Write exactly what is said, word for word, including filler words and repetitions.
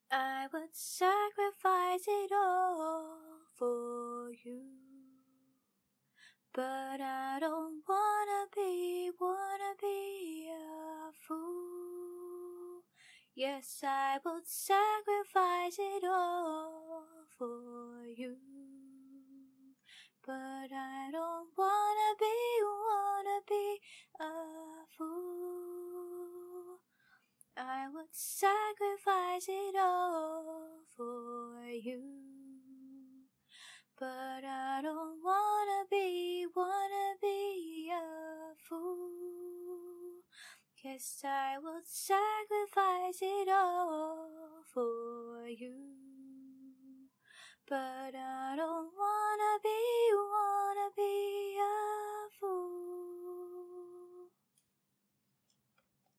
I would sacrifice it all for you. But I don't wanna be, wanna be a fool. Yes, I would sacrifice it all for you. But I don't wanna be, wanna be a fool. I would sacrifice it all for you. But I don't wanna be, wanna be a fool. Guess I would sacrifice it all for you. But I don't wanna be, wanna be